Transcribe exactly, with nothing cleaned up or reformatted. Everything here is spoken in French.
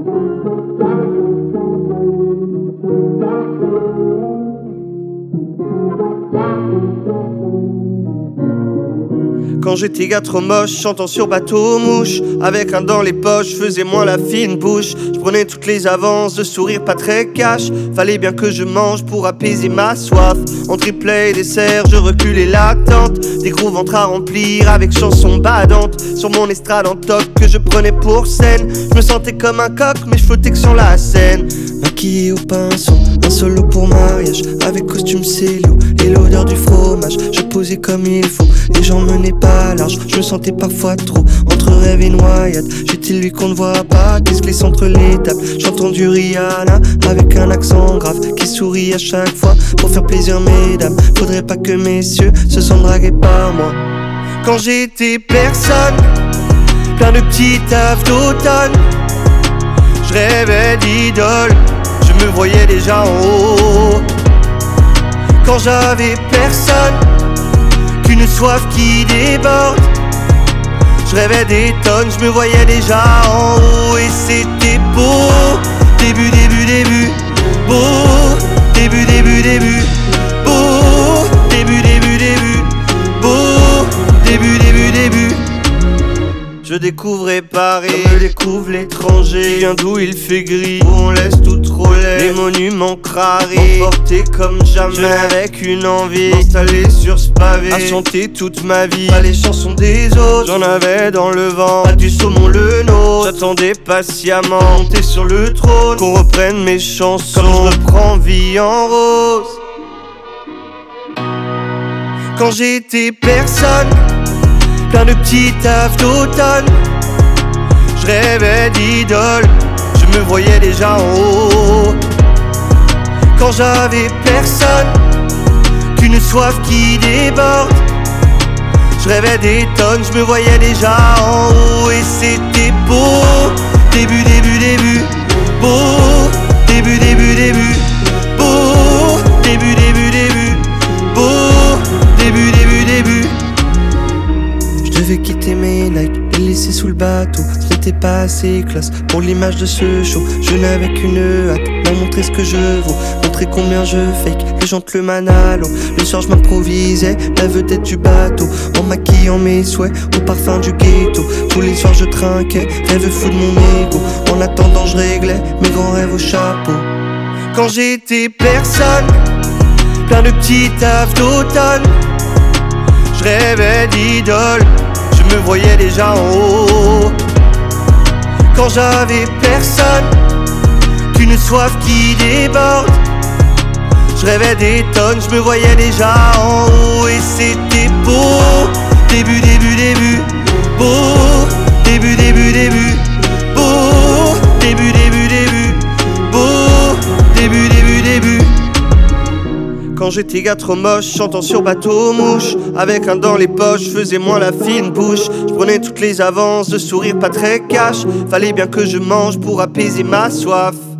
Quand j'étais gars trop moche, chantant sur bateau mouche, avec un dans les poches, faisais moins la fine bouche. Je prenais toutes les avances, de sourire pas très cash. Fallait bien que je mange pour apaiser ma soif. En triplet et dessert, je reculais l'attente. Des gros ventres à remplir avec chansons badantes. Sur mon estrade en toc que je prenais pour scène. Je me sentais comme un coq mais je flottais que sur la scène. Maquillé au pinceau, un solo pour mariage, avec costume cellio et l'odeur du fromage. Je posais comme il faut, et j'en menais pas large. Je me sentais parfois trop entre rêve et noyade. J'étais lui qu'on ne voit pas, qui se glisse entre les tables. J'entends du Rihanna avec un accent grave, qui sourit à chaque fois pour faire plaisir mesdames. Faudrait pas que messieurs se sentent dragués par moi. Quand j'étais personne, plein de petits tafs d'automne, je rêvais d'idole, je me voyais déjà en haut. Quand j'avais personne, qu'une soif qui déborde, je rêvais des tonnes, je me voyais déjà en haut. Et c'était beau, début, début, début, beau, début, début, début, beau, début, début, début, beau, début, début, début. Je découvrais Paris, comme me découvre l'étranger. Qui vient d'où il fait gris, où on laisse tout trop laid. Les monuments crarés, emportés comme jamais. Je n'avais qu'une envie, installé sur ce pavé, à chanter toute ma vie, pas les chansons des autres. J'en avais dans le vent, pas du saumon le nôtre. J'attendais patiemment, monter sur le trône, qu'on reprenne mes chansons, comme je reprends Vie en rose. Quand j'étais personne, plein de petits tafs d'automne, je rêvais d'idole, je me voyais déjà en haut. Quand j'avais personne, qu'une soif qui déborde, je rêvais des tonnes, je me voyais déjà en haut. Et c'était beau, début, début, début, beau, début, début, début, beau, début, début, début, beau, début, début, début. Je devais quitter mes Nike, les laisser sous le bateau. Ce n'était pas assez classe pour l'image de ce show. Je n'avais qu'une hâte, leur montrer ce que je vaux, montrer combien je fake les gentleman à l'eau. Le soir je m'improvisais la vedette du bateau, en maquillant mes souhaits au parfum du ghetto. Tous les soirs je trinquais, rêve fou de mon ego. En attendant je réglais mes grands rêves au chapeau. Quand j'étais personne, plein de petits tafs d'automne, je rêvais d'idole, je me voyais déjà en haut. Quand j'avais personne, qu'une soif qui déborde, je rêvais des tonnes, je me voyais déjà en haut. Et c'était beau, début, début, début, beau, début, début, début, beau, début, début, début, beau, début, début, début. Quand j'étais gars trop moche, chantant sur bateau mouche, avec un dans les poches, faisais moins la fine bouche. Je prenais toutes les avances, de sourire pas très cash. Fallait bien que je mange pour apaiser ma soif.